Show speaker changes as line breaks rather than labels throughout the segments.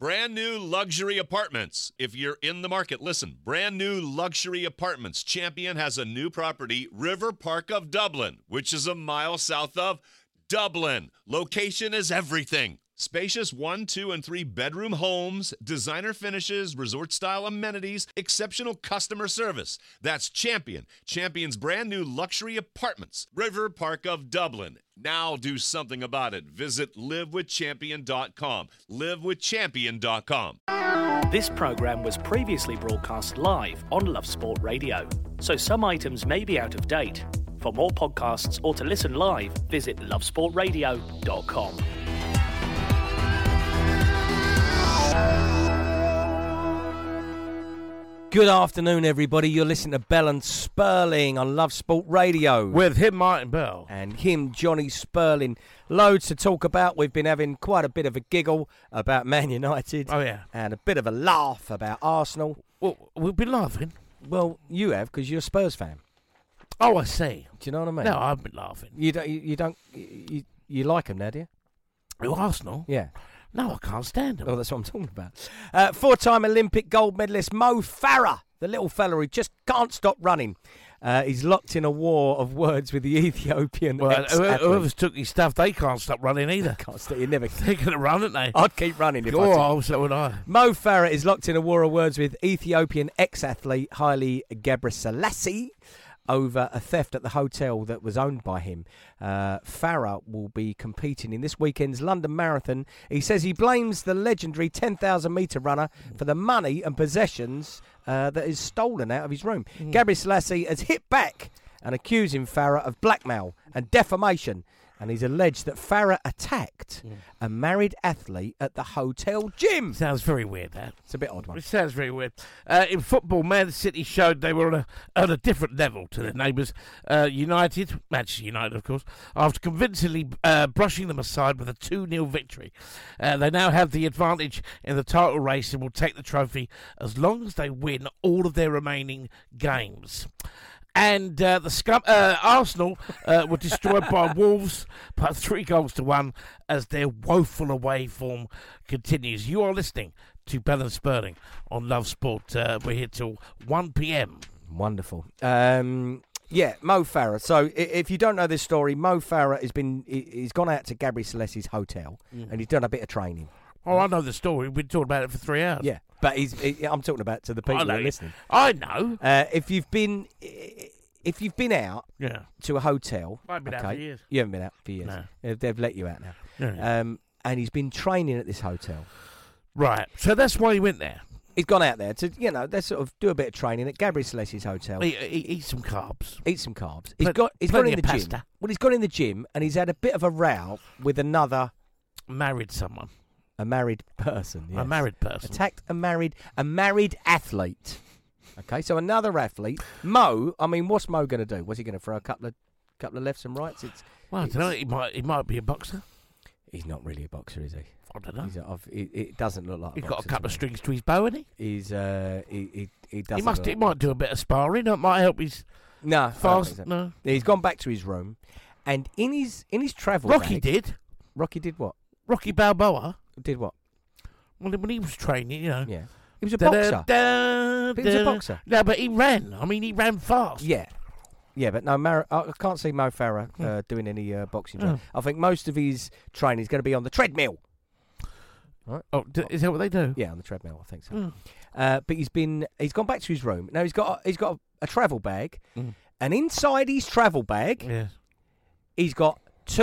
Brand new luxury apartments. If you're in the market, listen. Brand new luxury apartments. Champion has a new property, River Park of Dublin, which is a mile south of Dublin. Location is everything. Spacious 1, 2, and 3 bedroom homes, designer finishes, resort-style amenities, exceptional customer service. That's Champion. Champion's brand new luxury apartments. River Park of Dublin. Now do something about it. Visit livewithchampion.com. livewithchampion.com.
This program was previously broadcast live on Love Sport Radio, so some items may be out of date. For more podcasts or to listen live, visit lovesportradio.com.
Good afternoon, everybody. You're listening to Bell and Sperling on Love Sport Radio.
With him, Martin Bell.
And him, Johnny Sperling. Loads to talk about. We've been having quite a bit of a giggle about Man United.
Oh, yeah.
And a bit of a laugh about Arsenal.
Well, we've been laughing.
Well, you have, because you're a Spurs fan.
Oh, I see.
Do you know what I mean?
No, I've been laughing.
You like them now, do you?
Oh, Arsenal?
Yeah.
No, I can't stand them.
Well, that's what I'm talking about. Four-time Olympic gold medalist Mo Farah, the little fella who just can't stop running. He's locked in a war of words with the Ethiopian ex-athlete.
Whoever's took his stuff, they can't stop running either.
Can't stop. You never.
They're going to run, aren't they?
I'd keep running if I
Oh, so would I.
Mo Farah is locked in a war of words with Ethiopian ex-athlete Haile Gebrselassie over a theft at the hotel that was owned by him. Farah will be competing in this weekend's London Marathon. He says he blames the legendary 10,000-metre runner for the money and possessions that is stolen out of his room. Gebrselassie has hit back and accusing Farah of blackmail and defamation. And he's alleged that Farah attacked a married athlete at the hotel gym.
Sounds very weird, that.
It's a bit odd one.
It sounds very weird. In football, Man City showed they were on a different level to their neighbours. United, Manchester United, of course, after convincingly brushing them aside with a 2-0 victory. They now have the advantage in the title race and will take the trophy as long as they win all of their remaining games. And Arsenal were destroyed by Wolves by 3-1 as their woeful away form continues. You are listening to Bell and Sperling on Love Sport. We're here till 1 p.m.
Wonderful. Yeah, Mo Farah. So if you don't know this story, Mo Farah he's gone out to Gebrselassie hotel and he's done a bit of training.
Oh, I know the story. We've been talking about it for 3 hours.
Yeah, but I'm talking about to the people who are listening.
I know.
If you've been out to a hotel,
I've been out for years.
You haven't been out for years.
No.
They've let you out now.
Yeah.
And he's been training at this hotel.
Right. So that's why he went there.
He's gone out there to, they sort of do a bit of training at Gebrselassie hotel.
Eat some carbs.
Eat some carbs. He's gone in the
pasta.
gym. Well, he's gone in the gym and he's had a bit of a row with another
married someone.
A married person. Yes.
A married person.
Attacked a married athlete. Okay, so another athlete, Mo. I mean, what's Mo going to do? What's he going to throw a couple of lefts and rights?
I don't know. He might be a boxer.
He's not really a boxer, is he?
I don't know.
It doesn't look like.
He's got a couple of strings to his bow, hasn't he?
He doesn't.
He might do a bit of sparring. That might help his.
No,
fast.
So.
No.
He's gone back to his room, and in his travel.
Rocky
bag,
did.
Rocky did what?
Rocky Balboa
did what?
Well, when he was training,
Yeah. He was a boxer. He was a boxer.
No, but he ran. I mean, he ran fast.
Yeah. Yeah, but no, I can't see Mo Farah doing any boxing training. I think most of his training is going to be on the treadmill. Right?
Oh, is that what they do?
Yeah, on the treadmill, I think so. But he's gone back to his room. Now he's got a travel bag, and inside his travel bag, he's got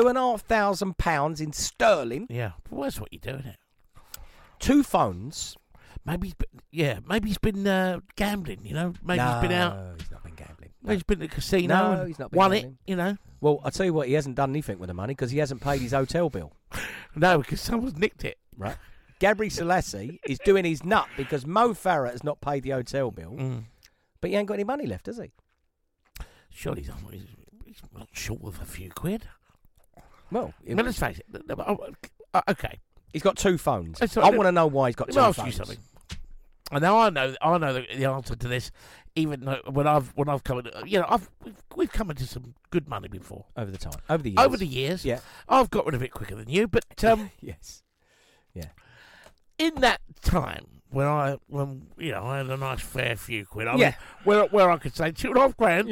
£2,500 in sterling.
Yeah, well, that's what you do, isn't it?
2 phones.
Maybe he's been gambling, Maybe he's been out.
No, he's not been gambling.
Maybe he's been to the casino and
he's not been
won
gambling. Well, I'll tell you what, he hasn't done anything with the money because he hasn't paid his hotel bill.
No, because someone's nicked it.
Right. Gebrselassie is doing his nut because Mo Farah has not paid the hotel bill, but he ain't got any money left, has he?
Surely he's not short of a few quid.
Well,
let's face it. Okay.
He's got 2 phones. I want to know why he's got 2 phones.
Let me ask you something. And now I know the answer to this. Even though when I've come, we've come into some good money before
over the years.
Yeah, I've got rid of it quicker than you. But
yes, yeah.
In that time when I had a nice fair few quid. I
Yeah.
mean, where I could say £2.5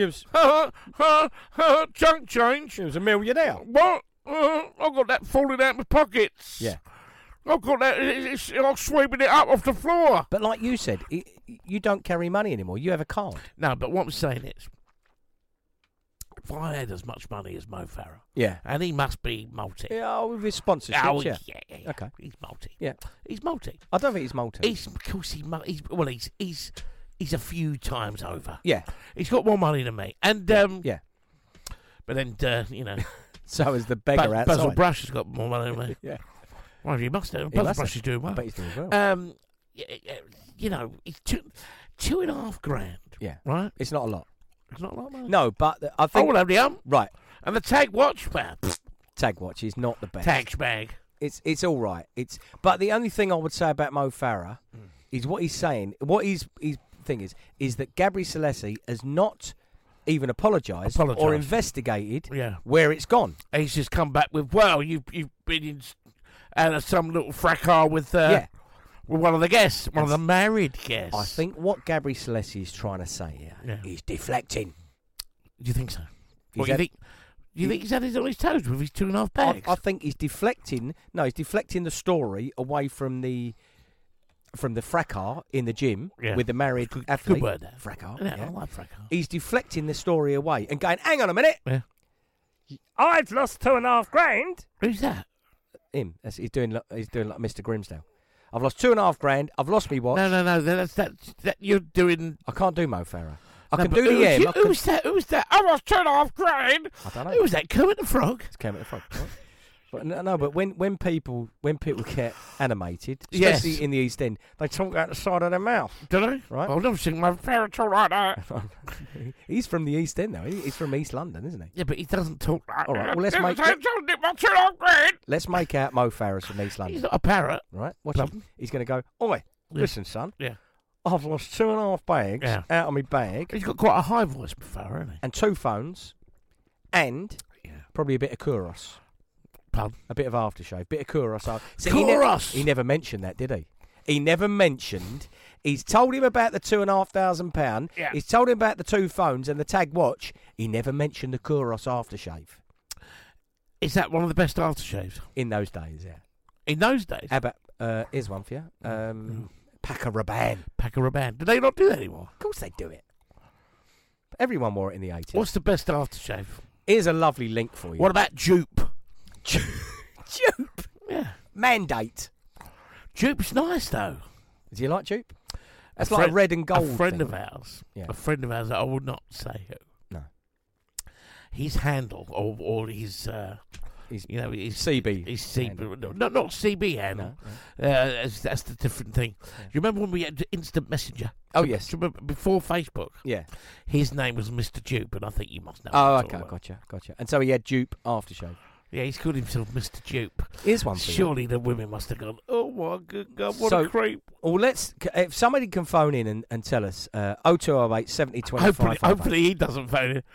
grand. Chunk change.
He was a millionaire.
What? I've got that falling out my pockets.
Yeah.
I've got that. I'm sweeping it up off the floor.
But like you said, you don't carry money anymore. You have a card.
No, but what I'm saying is, if I had as much money as Mo Farah,
Yeah.
and he must be multi.
Yeah, with his sponsorships,
Oh,
yeah.
yeah.
Okay.
He's multi.
Yeah.
He's multi.
I don't think he's multi.
Of course, he's a few times over.
Yeah.
He's got more money than me, and
Yeah.
But then
So is the beggar outside.
Basil Brush has got more money than me.
Yeah.
Well, he must have.
He
Basil
must
Brush
have.
is doing
I
well.
bet he's doing well.
It's $2.5 grand.
Yeah.
Right.
It's not a lot.
It's not a lot of money.
No, but I
I
think...
will have the
Right.
and the tag watch, man.
Tag watch is not the best.
Tag bag.
It's all right. But the only thing I would say about Mo Farah is what he's saying. What his thing is that Gabri Selassie has not even apologised or investigated where it's gone.
He's just come back with, well, you've been in some little fracas with one of the guests, one of the married guests.
I think what Gabri Selassie is trying to say here, he's deflecting.
Do you think so?
He's
Do you think he's had his on his toes with his 2.5 bags?
I think he's deflecting. No, he's deflecting the story away from the fracas in the gym with the married athlete.
Good word, that.
Fracas.
Yeah, I like fracas.
He's deflecting the story away and going, hang on a minute.
Yeah.
I've lost $2.5 grand.
Who's that?
Him. He's doing like Mr. Grimsdale. I've lost $2.5 grand. I've lost me watch.
No. That you're doing.
I can't do Mo Farah. I
No,
can
but
do the M.
Who's that? I lost $2.5 grand.
I don't know.
Who was that? Kermit the Frog.
It's Kermit the Frog. Right? But no, but when people get animated, especially in the East End, they talk out the side of their mouth.
Do they?
Right.
I've never seen my parrot talk like that.
He's from the East End, though. He's from East London, isn't he?
Yeah, but he doesn't talk like
All right,
that.
well, let's make out Mo Farah's from East London.
He's not a parrot.
Right? Watch him. He's going to go, oi, listen, son.
Yeah.
I've lost 2.5 bags out of my bag.
He's got quite a high voice, Farah, hasn't he?
And 2 phones. And probably a bit of Kouros.
Pardon?
A bit of aftershave. Bit of Kouros. So
Kouros!
He never mentioned that, did he? He never mentioned. He's told him about the £2,500.
Yeah.
He's told him about the 2 phones and the tag watch. He never mentioned the Kouros aftershave.
Is that one of the best aftershaves?
In those days, yeah.
In those days?
How about, here's one for you. Paco Rabanne.
Paco Rabanne. Do they not do that anymore?
Of course they do it. Everyone wore it in the 80s.
What's the best aftershave?
Here's a lovely link for you.
What about Jupe?
Jupe?
Yeah.
Mandate.
Jupe's nice, though.
Do you like Jupe? That's like a red and gold
A friend
thing.
of ours. Yeah. A friend of ours, I would not say who.
No.
His handle, or his... his
CB.
His CB. No, not CB handle. No. That's the different thing. Yeah. Do you remember when we had Instant Messenger?
Oh, yes.
Do you remember before Facebook?
Yeah.
His name was Mr. Dupe, and I think you must know.
Oh, okay. Gotcha. And so he had Dupe aftershave.
Yeah, he's called himself Mr. Dupe.
Here's one for
Surely the women must have gone, oh my good God, what a creep.
Well, if somebody can phone in and tell us, 0208 70 25
Hopefully he doesn't phone in.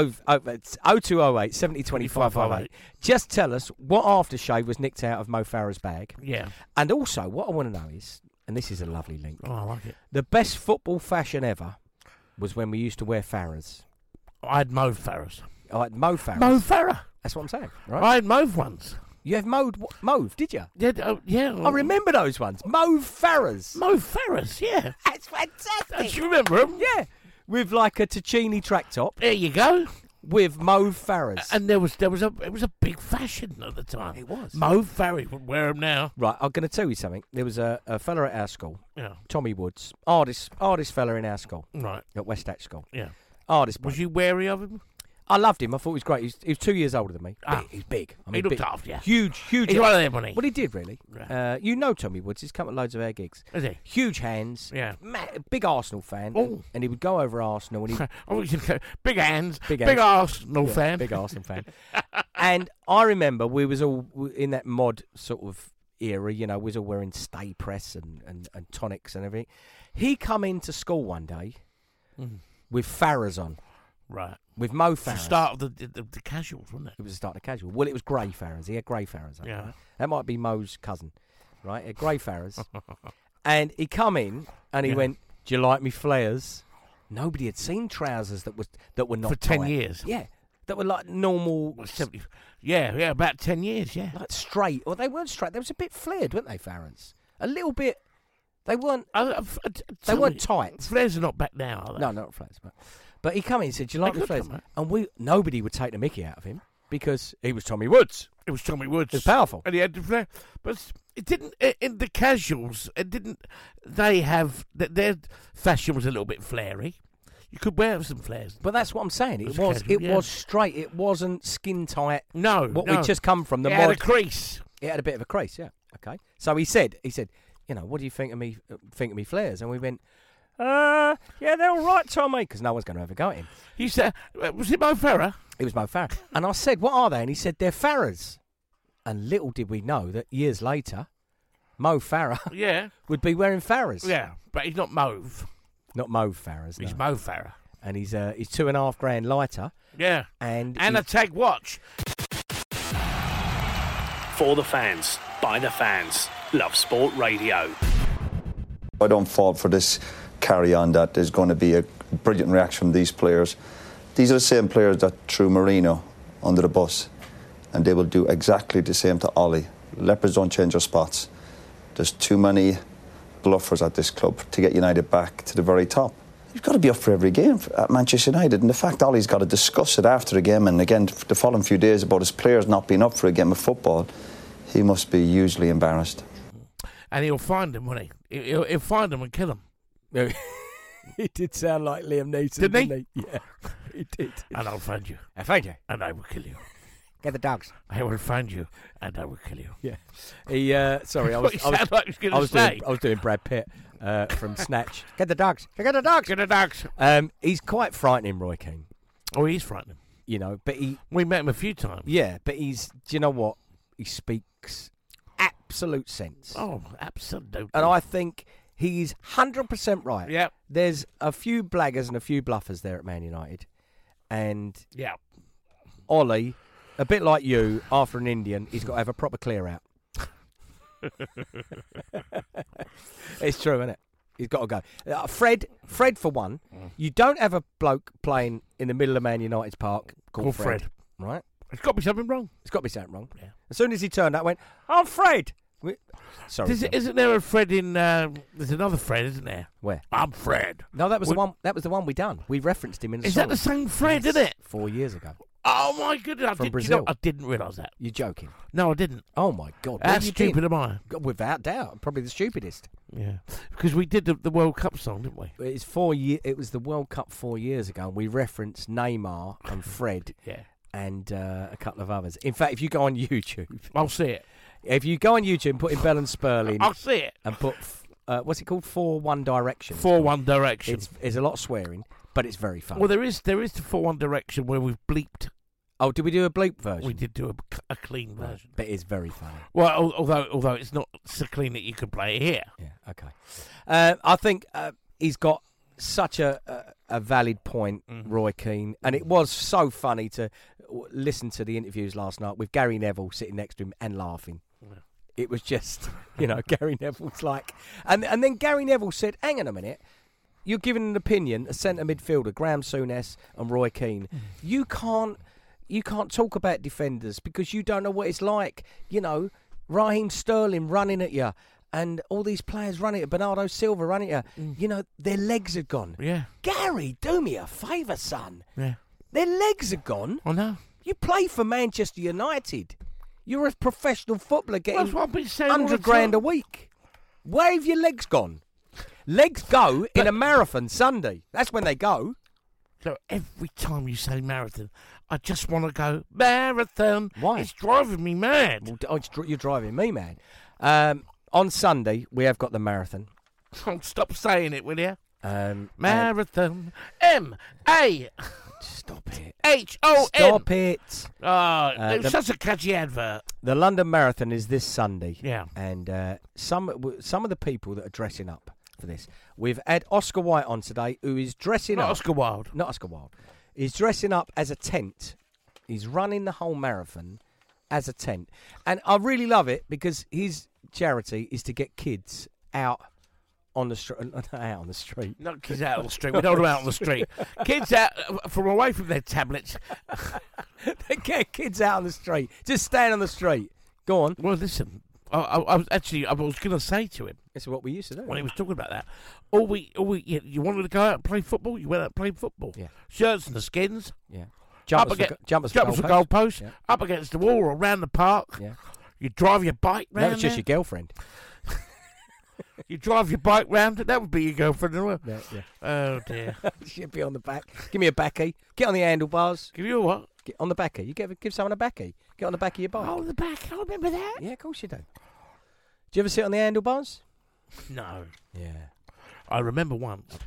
0208 70 25 58. Just tell us what aftershave was nicked out of Mo Farah's bag.
Yeah.
And also, what I want to know is, and this is a lovely link.
Oh, I like it.
The best football fashion ever was when we used to wear Farahs.
I had Mo Farahs.
I had Mo Farahs.
Mo Farah.
That's what I'm saying, right?
I had Mauve ones.
You have Mauve, did you?
Yeah.
I remember those ones. Mauve Farahs.
Mauve Farahs, yeah.
That's fantastic.
Do you remember them?
Yeah. With like a Ticini track top.
There you go.
With Mauve Farahs.
And it was a big fashion at the time.
It was.
Mauve Farah would wear them now.
Right, I'm going to tell you something. There was a fella at our school, Tommy Woods, hardest fella in our school.
Right.
At West Hatch School.
Yeah.
Hardest.
Was you wary of him?
I loved him. I thought he was great. He was 2 years older than me. He's big. I mean,
he looked after you.
Huge.
He's one of them, wasn't he?
Well, he did, really.
Right.
You know Tommy Woods. He's come to loads of our gigs.
Is he?
Huge hands.
Yeah.
Big Arsenal fan.
Oh.
And he would go over Arsenal. And
big hands.
Big
Arsenal fan.
Big Arsenal fan. And I remember we was all in that mod sort of era, we was all wearing Stay Press and tonics and everything. He come into school one day with Farahs on.
Right.
With Mo Farahs.
It's the start of the casuals, wasn't it?
It was the start of casual. Well, it was grey Farahs. He had grey Farahs on.
Yeah.
Right? That might be Mo's cousin, right? He had grey Farahs. And he come in and he went, "Do you like me flares?" Nobody had seen trousers that were not
For 10
tight.
years.
Yeah, that were like normal.
Well, 70, yeah, about 10 years, yeah.
Like straight. Well, they weren't straight. They was a bit flared, weren't they, Farrens? A little bit. They weren't. They weren't tight.
Flares are not back now, are they?
No, not flares. But he come in and said, "Do you like
They
the
could
flares?"
come,
And nobody would take the mickey out of him because he was Tommy Woods.
It was Tommy Woods.
It was powerful.
And he had the flare. But it didn't, in the casuals, it didn't, they have, their fashion was a little bit flary. You could wear some flares.
But that's what I'm saying. It
casual,
was straight. It wasn't skin tight.
No,
What we'd just come from. The
it
mod.
had a crease.
It had a bit of a crease, yeah. Okay. So he said, you know, what do you think of me flares? And we went, yeah, they're all right, Tommy, because no one's going to have a go at him.
He said, was it Mo Farah?
It was Mo Farah. And I said, what are they? And he said, they're Farahs. And little did we know that years later, Mo Farah
Yeah.
would be wearing Farahs.
Yeah, but he's not Mauve.
Not Mo Farahs,
He's
no.
Mo Farah.
And he's $2,500 lighter.
Yeah.
And
a tag watch.
For the fans, by the fans. Love Sport Radio.
I don't fall for this carry-on that there's going to be a brilliant reaction from these players. These are the same players that threw Marino under the bus, and they will do exactly the same to Ollie. Leopards don't change their spots. There's too many bluffers at this club to get United back to the very top. You've got to be up for every game at Manchester United, and the fact Ollie's got to discuss it after the game and again the following few days about his players not being up for a game of football, he must be hugely embarrassed.
And he'll find them, won't he? He'll find them and kill them.
It did sound like Liam Neeson,
Didn't he?
didn't he? Yeah, he did.
And I'll find you.
I found you.
And I will kill you.
Get the dogs.
I will find you. And I will kill you.
Yeah. He. Sorry, I
What
was.
you sound like he was going to say.
I was doing Brad Pitt from Snatch. Get the dogs. Get the dogs.
Get the dogs.
He's quite frightening, Roy Keane.
Oh, he's frightening.
You know, but he.
We met him a few times.
Yeah, but he's. Do you know what? He speaks absolute sense.
Oh, absolutely.
And I think he's 100% right.
Yeah.
There's a few blaggers and a few bluffers there at Man United, and
Yeah.
Ollie, a bit like you, after an Indian, he's got to have a proper clear out. It's true, isn't it? He's got to go. Fred, for one, you don't have a bloke playing in the middle of Man United's park called Fred. Right?
There's got to be something wrong.
It's got to be something wrong.
Yeah.
As soon as he turned up, went, "I'm Fred." Sorry.
Isn't there a Fred in... there's another Fred, isn't there?
Where?
I'm Fred.
No, that was the one. That was the one we done. We referenced him in the
Is
song.
that the same Fred,
Yes,
isn't it?
4 years ago.
Oh, my goodness.
From
You know,
Brazil.
I didn't realise that.
You're joking?
No, I didn't.
Oh my God!
How stupid am I?
Without doubt, probably the stupidest.
Yeah. Because we did the World Cup song, didn't we?
It's 4 year. It was the World Cup 4 years ago, and we referenced Neymar and Fred
Yeah.
and a couple of others. In fact, if you go on YouTube,
I'll see it.
if you go on YouTube and put in Bell and Sperling
I'll see it.
and put what's it called, 4-1 Direction.
4-1 Direction.
It's a lot of swearing, but it's very funny.
Well, there is the 4-1 Direction where we've bleeped.
Oh, did we do a bleep version?
We did do a clean version.
But it's very funny.
Well, although it's not so clean that you could play it here.
Yeah, okay. I think he's got such a valid point, Roy Keane, and it was so funny to listen to the interviews last night with Gary Neville sitting next to him and laughing.
Yeah.
It was just, Gary Neville's like... And then Gary Neville said, hang on a minute, you're giving an opinion, a centre midfielder, Graham Souness and Roy Keane. You can't talk about defenders because you don't know what it's like. Raheem Sterling running at you and all these players running at Bernardo Silva running at you. Their legs are gone.
Yeah.
Gary, do me a favour, son.
Yeah.
Their legs are gone.
I know.
You play for Manchester United. You're a professional footballer getting
That's what I've been saying all the
$100,000 a
time.
week. Where have your legs gone? Legs go in a marathon Sunday. That's when they go.
So every time you say marathon, I just want to go marathon.
Why?
It's driving me mad.
Well, you're driving me, man. On Sunday, we have got the marathon.
Stop saying it, will you?
Marathon.
M-A.
Stop it.
H-O-N.
Stop it.
It was such a catchy advert.
The London Marathon is this Sunday.
Yeah.
And some of the people that are dressing up for this, we've had Oscar White on today, who is dressing
Not
up.
Oscar Wilde.
Not Oscar Wilde. He's dressing up as a tent. He's running the whole marathon as a tent. And I really love it because his charity is to get kids out on the street. Out on the street.
Not kids out on the street. We don't want them out on the street. Kids out from away from their tablets.
They get kids out on the street. Just stand on the street. Go on.
Well, listen. I was going to say to him
This is what we used to do.
when he was talking about that. You wanted to go out and play football. You went out and played football.
Yeah.
Shirts and the skins.
Yeah.
Jumpers for goalposts.
Yeah.
Up against the wall or around the park.
Yeah.
You drive your bike round.
That was just your girlfriend.
You drive your bike round. That would be your girlfriend as well.
Yeah.
Oh dear.
She'd be on the back. Give me a backy. Get on the handlebars.
Give you a what?
Get on the backy. You give someone a backy. Get on the back of your bike.
Oh, the back. I remember that.
Yeah, of course you do. Do you ever sit on the handlebars?
No.
Yeah.
I remember once.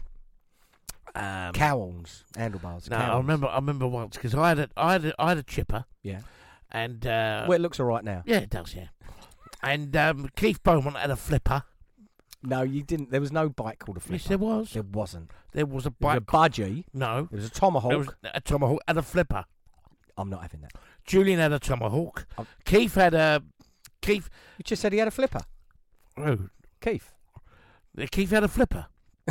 Cowls. Handlebars.
No,
cowls.
I remember once because I had a chipper.
Yeah.
And
Well, it looks all right now.
yeah, it does. Yeah. And Keith Beaumont had a flipper.
No, you didn't. There was no bike called a flipper.
Yes, there was.
There wasn't.
There was a
There was
bike.
a budgie.
No.
There was a tomahawk.
There was a tomahawk and a flipper.
I'm not having that.
Julian had a tomahawk.
Oh.
Keith had a Keith.
You just said he had a flipper.
Oh,
Keith.
Keith had a flipper.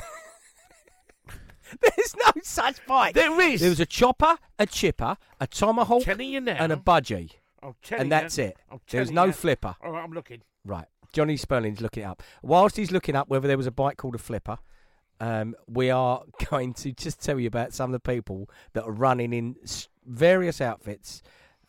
There's no such bike.
There is.
There was a chopper, a chipper, a tomahawk,
telling you now.
and a budgie.
I'm telling
And that's
you.
it.
I'm
There was
telling
no
you.
flipper.
All right, I'm looking.
Right. Johnny Sperling's looking it up. Whilst he's looking up whether there was a bike called a flipper, we are going to just tell you about some of the people that are running in various outfits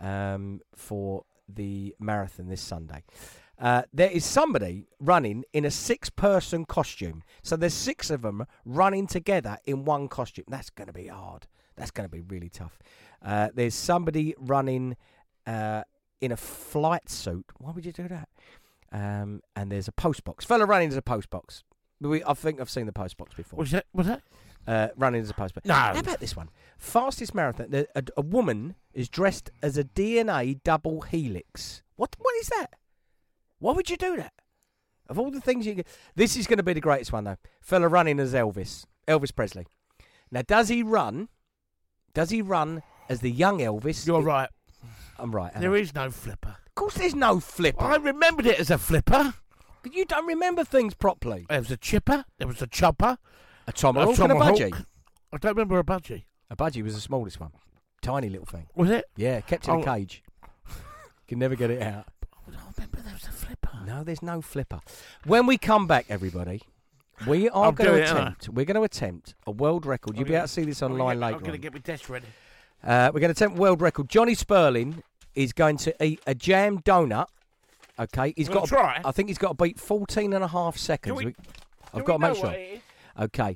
for the marathon this Sunday. There is somebody running in a 6-person costume. So there's 6 of them running together in one costume. That's going to be hard. That's going to be really tough. There's somebody running in a flight suit. Why would you do that? And there's a postbox. Fella running as a postbox. I think I've seen the postbox before.
What's that?
Running as a postbox.
No.
How about this one? Fastest marathon. A woman is dressed as a DNA double helix. What is that? Why would you do that? Of all the things you can... This is going to be the greatest one, though. Fella running as Elvis Presley. Now, does he run as the young Elvis?
You're right.
I'm right.
There is no flipper.
Of course there's no flipper.
I remembered it as a flipper.
But you don't remember things properly.
There was a chipper. There was a chopper.
A tomahawk and a budgie.
I don't remember a budgie.
A budgie was the smallest one. Tiny little thing.
Was it?
Yeah, kept in
Oh.
a cage. Can never get it out.
I don't remember there was a flipper.
No, there's no flipper. When we come back, everybody, we're going to attempt a world record. You'll be able to see this online later
I'm going to
on.
get my desk ready.
We're going to attempt a world record. Johnny Sperling is going to eat a jam donut. Okay,
We'll try.
I think he's got to beat 14 and a half seconds. I've got to make sure. Okay,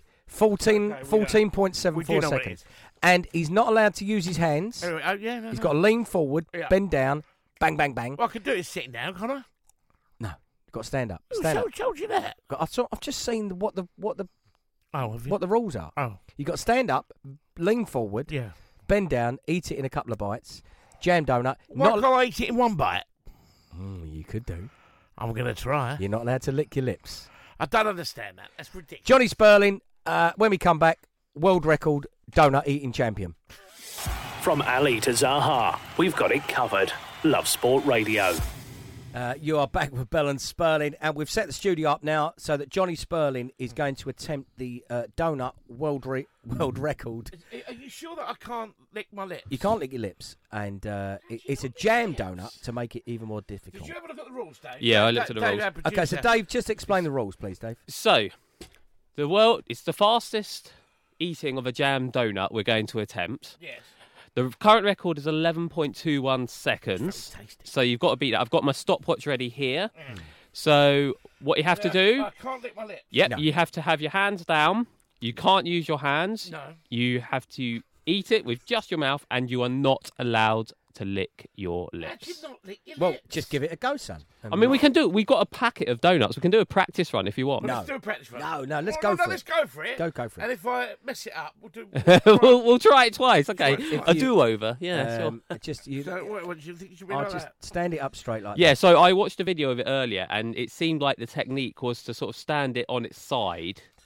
14.74
We do know what it
seconds.
is.
And he's not allowed to use his hands.
Anyway,
He's got to lean forward,
Yeah.
bend down, bang, bang, bang.
Well, I can do it sitting down, can't I?
No, you've got to stand up.
Who
Stand up.
told you that?
I've just seen what the
Oh, have you?
what the rules are.
Oh,
You've got to stand up, lean forward,
yeah.
bend down, eat it in a couple of bites. Jam donut.
Why can't I eat it in one bite?
You could do.
I'm going to try.
You're not allowed to lick your lips.
I don't understand that. That's ridiculous.
Johnny Sperling, when we come back, world record donut eating champion.
From Ali to Zaha, we've got it covered. Love Sport Radio.
You are back with Bell and Sperling, and we've set the studio up now so that Johnny Sperling is going to attempt the donut world record.
Are you sure that I can't lick my lips?
You can't lick your lips, and it's a jam donut to make it even more difficult.
Did you have a look at the rules, Dave?
Yeah, I looked at the
Dave,
rules.
our
Okay,
producer.
so Dave, just explain the rules, please, Dave.
So, it's the fastest eating of a jam donut we're going to attempt.
Yes.
The current record is 11.21 seconds.
Very tasty.
So you've got to beat that. I've got my stopwatch ready here. So what you have to do,
I can't lick my lips.
No.
you have to have your hands down. You can't use your hands.
No.
You have to eat it with just your mouth, and you are not allowed to lick your
How
lips.
do you not lick your
Well,
lips?
just give it a go, son.
I mean, we can do it. We've got a packet of donuts. We can do a practice run if you want.
No.
Let's do a practice run.
No, let's
Oh,
go
no,
for it.
Let's go for it.
Go for it.
And if I mess it up, we'll do.
we'll try it twice. Okay,
If
a
you-
do-over. Yeah, sure.
Just you.
So, what do you think you should be
I'll
like
just
that?
stand it up straight like
Yeah, so I watched a video of it earlier, and it seemed like the technique was to sort of stand it on its side,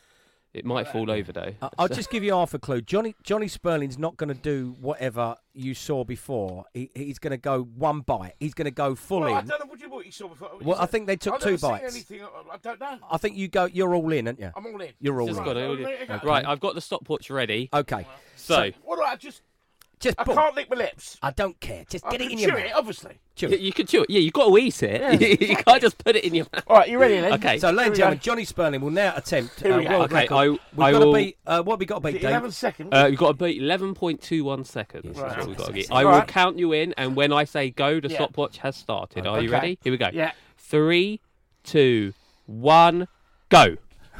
It might fall over though.
I'll just give you half a clue. Johnny Sperling's not going to do whatever you saw before. He's going to go one bite. He's going to go full in.
I don't know what you saw before.
Well, I think they took
I've
two
never seen
bites.
anything, I don't know.
I think you're all in, aren't you?
I'm all in.
You're all
Just
in.
got it. Right, I've got the stopwatch ready.
Okay.
So
What do I just? I
boom.
can't lick my lips.
I don't care. Just
I
get it
can
in your
chew
mouth.
it, obviously.
Chew
you,
it.
you can chew it. Yeah, you've got to eat it. You can't just put it in your mouth.
All right, you ready then?
Okay.
So, ladies
Here
and
we
gentlemen,
go.
Johnny Sperling will now attempt
Here we go.
world
Okay,
record.
I
We've got to
will-
beat. What have we got to beat, Dave?
11 seconds.
You've got to beat 11.21 seconds.
Yes,
That's
right.
what we've got to get.
All
I will
right.
count you in, and when I say go, the
Yeah.
stopwatch has started. Are you
Okay.
ready? Here we go.
Yeah.
3, 2, 1, go.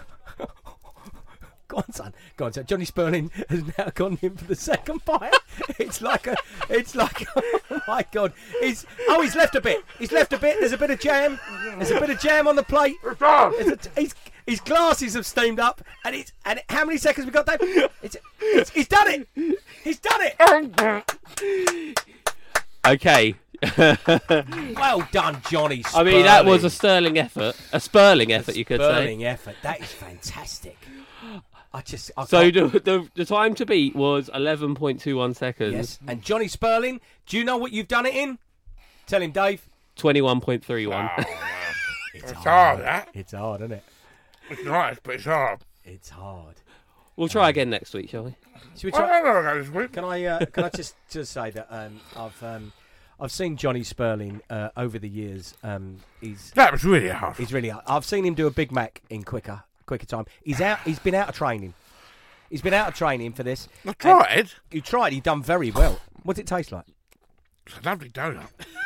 Go on, son. Johnny Sperling has now gone in for the second bite. It's like, oh my God. He's left a bit. He's left a bit. There's a bit of jam. There's a bit of jam on the plate. His glasses have steamed up. And how many seconds we got, Dave? He's done it. He's done it.
Okay.
Well done, Johnny
I mean, that was a sterling effort. A Sperling effort, you could say.
Sperling effort. That is fantastic. I
So
can't-
the time to beat was 11.21 seconds.
Yes. And Johnny Sperling, do you know what you've done it in? Tell him, Dave.
21.31.
It's hard, that.
It's hard, isn't it?
It's nice, but it's hard.
It's hard.
We'll try again next week, shall we?
Should we
I
try?
don't know this week.
Can I just say that I've seen Johnny Sperling over the years.
That was really hard.
He's really hard. I've seen him do a Big Mac in quicker time. He's been out of training. He's been out of training for this.
I tried.
You tried. He done very well. What did it taste like?
It's a lovely donut.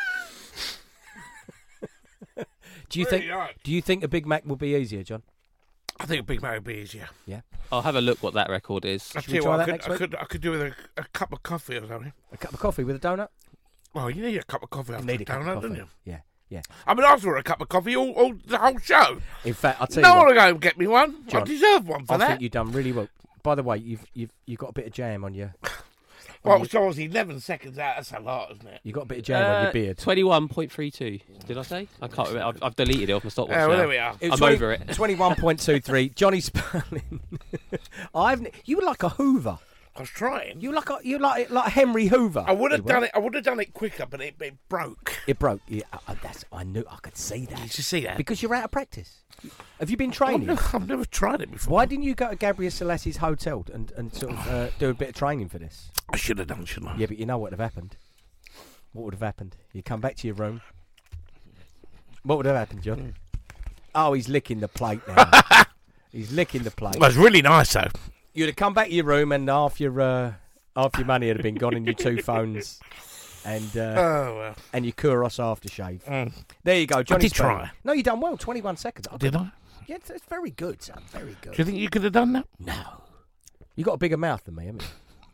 Do you
Really nice.
Do you think a Big Mac will be easier, John?
I think a Big Mac would be easier.
Yeah.
I'll have a look what that record is.
I
we
tell you
try
what,
that next week?
I could do with a cup of coffee or something.
A cup of coffee with a donut.
Well, you need a cup of coffee
You
after
need
a
a cup
donut,
of
don't
coffee.
you?
Yeah.
I mean, I asked for a cup of coffee all the whole show.
In fact, I'll tell
No
you
one
what.
will go and get me one. I
John,
deserve one for
I
that.
think you've done really well. By the way, you've got a bit of jam on your.
Well, so I was 11 seconds out. That's a lot, isn't it?
You got a bit of jam on your beard.
21.32. Did I say? I can't remember. I've deleted it off my stopwatch.
Yeah, well,
now.
there we are.
It was
I'm over it.
21.23. Johnny Sperling. You were like a Hoover.
I was trying.
You like Henry Hoover.
I would have
You
done
were.
it. I would have done it quicker, but it broke.
It broke. Yeah, I knew I could see that.
Did you see that?
Because you're out of practice. Have you been training?
I've never tried it before.
Why didn't you go to Gabriel Selassie's hotel and sort of do a bit of training for this?
I should have done, shouldn't I?
Yeah, but you know what would have happened? What would have happened? You come back to your room. What would have happened, John? Oh, he's licking the plate now. He's licking the plate.
Well, it's really nice, though.
You'd have come back to your room and half your money would have been gone in your two phones and
Oh, well.
and your Kuros aftershave. There you go, Johnny.
did
Sperling.
try.
No, you done well. 21 seconds.
Did I?
Yeah, it's very good, son. Very
Do you
good.
think you could have done that?
No, you got a bigger mouth than me, haven't you?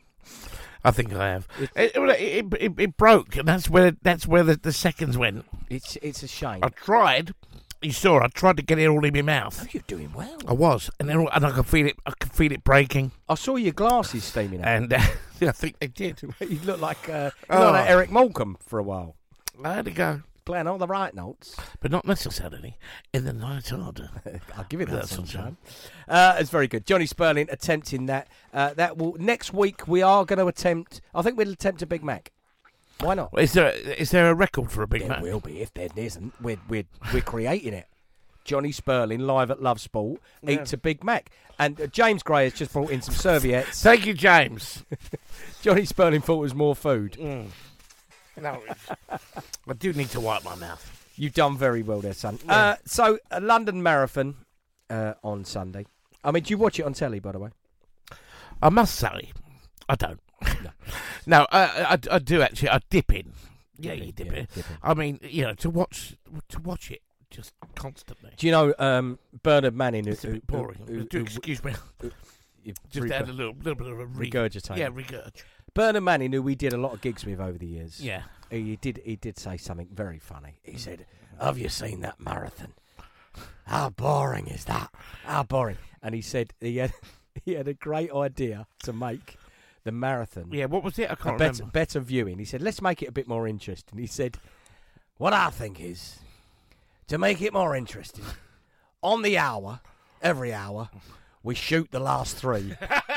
I think I have. It broke, and that's where the seconds went.
It's a shame.
I tried. You saw. I tried to get it all in my mouth.
Oh, you're doing well.
I was, and I could feel it. I could feel it breaking,
I saw your glasses steaming out.
and I think they did.
You look like Eric Malcolm for a while,
I had to go,
playing all the right notes.
but not necessarily in the night order.
I'll give it that
That's
sometime. It's very good. Johnny Sperling attempting that. That will next week. We are going to attempt. I think we'll attempt a Big Mac. Why not?
Is there a record for a Big
There
Mac?
will be. If there isn't, we're creating it. Johnny Sperling live at Love Sport eats a Big Mac, and James Gray has just brought in some serviettes.
Thank you, James.
Johnny Sperling thought it was more food.
No, I do need to wipe my mouth.
You've done very well there, son.
Yeah.
So a London Marathon on Sunday. I mean, do you watch it on telly, by the way?
I must say, I don't. No, I do actually. I dip in. Yeah, you dip in.
dip in.
I mean, to watch it just constantly.
Do you know Bernard Manning?
It's a bit boring. Excuse me. Just add a little bit of a
regurgitate.
Yeah, regurg.
Bernard Manning, who we did a lot of gigs with over the years.
Yeah.
He did say something very funny. He said, "Have you seen that marathon? How boring is that? How boring?" And he said he had a great idea to make the marathon
Yeah, what was it? I
a
can't remember.
better viewing. He said, "Let's make it a bit more interesting." He said, "What I think is to make it more interesting, on the hour, every hour, we shoot the last 3.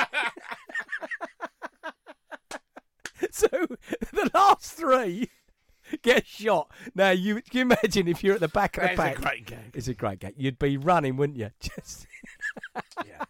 So the last 3 get shot. Now, can you imagine if you're at the back of the pack?
It's a great game.
It's a great game. You'd be running, wouldn't you? Just.
Yeah.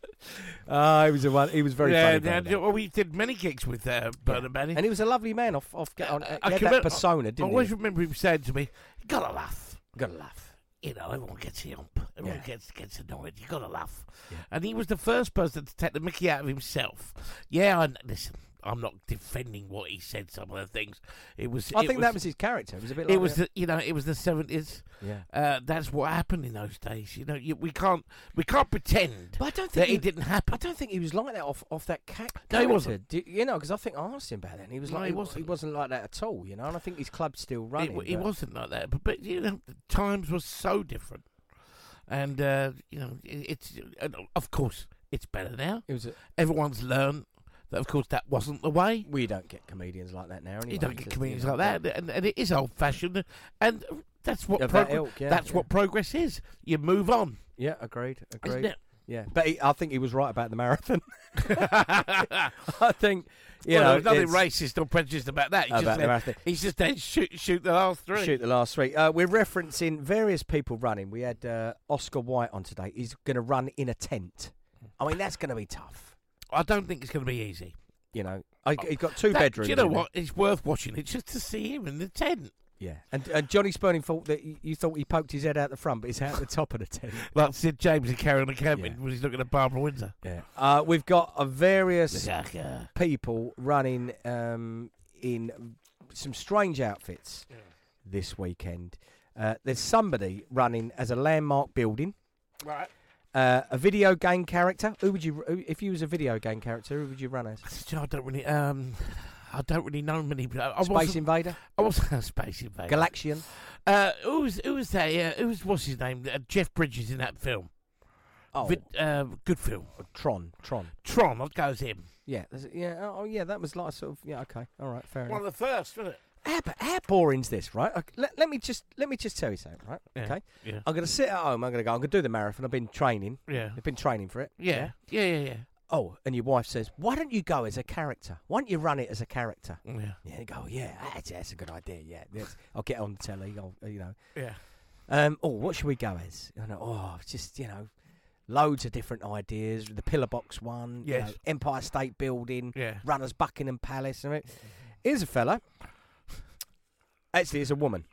He was very funny.
Well, we did many gigs with Bernard Manning.
And he was a lovely man. He had that
remember,
persona,
I
didn't
always
he?
remember him saying to me, "You gotta laugh.
Got to laugh.
You know, everyone gets the ump. Everyone gets annoyed. You gotta laugh."
Yeah.
And he was the first person to take the mickey out of himself. Yeah, listen. I'm not defending what he said. Some of the things
I think that was his character. It was a bit like
it was the 70s.
Yeah.
That's what happened in those days. You know, we can't pretend
But I don't think
that it didn't happen.
I don't think he was like that off that character.
No, he wasn't.
Because I think I asked him about that, and he was
No,
like,
he
he
wasn't.
wasn't like that at all. And I think his club's still running.
It wasn't like that. But you know, times were so different, and you know, it's of course it's better now. Everyone's learned that, of course, that wasn't the way.
We don't get comedians like that now. Anyway,
You don't get comedians like that, and it is old-fashioned, and that's what
that's
what progress is. You move on.
Yeah, agreed.
Isn't it?
Yeah, but I think he was right about the marathon. I think
There's nothing racist or prejudiced about that. He's just said shoot the last 3.
Shoot the last 3. We're referencing various people running. We had Oscar White on today. He's going to run in a tent. I mean, that's going to be tough.
I don't think it's going to be easy.
You know, he's got 2 bedrooms.
Do you know what? It's worth watching it just to see him in the tent.
Yeah, and Johnny Spurning thought that you thought he poked his head out the front, but he's out the top of the tent.
Like Sid James and Carry On the Camping when he's looking at Barbara Windsor.
Yeah. We've got various people running in some strange outfits this weekend. There's somebody running as a landmark building.
Right.
A video game character. If you was a video game character, who would you run as?
I don't really know many.
Space Invader.
I wasn't a Space Invader.
Galaxian.
Who was that? What's his name? Jeff Bridges in that film.
Oh,
good film.
Tron.
I'd go as him.
Yeah. That was like sort of. Yeah. Okay. All right. Fair enough.
One of the first, wasn't it?
How boring's this, right? Let me just tell you something, right?
Yeah,
okay.
Yeah.
I'm gonna sit at home. I'm gonna do the marathon. I've been training.
Yeah.
I've been training for it.
Yeah.
Oh, and your wife says, "Why don't you go as a character? Why don't you run it as a character?"
Yeah.
Yeah. You go, yeah. That's a good idea. Yeah. I'll get on the telly.
Yeah.
What should we go as? Just loads of different ideas. The pillar box one.
Yes.
Empire State Building.
Yeah.
Run as Buckingham Palace. Here's a fella. Actually, it's a woman.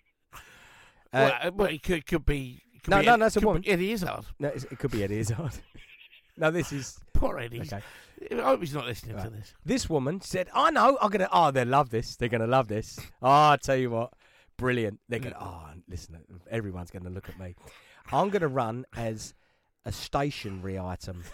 It could be.
No, it's a woman.
Eddie Izzard.
No, it could be Eddie Izzard. No, this is
poor Eddie.
Okay.
I hope he's not listening to this.
This woman said, "I know. They'll love this. They're gonna love this. I tell you what, brilliant. They're gonna. Listen, everyone's gonna look at me. I'm gonna run as a stationary item."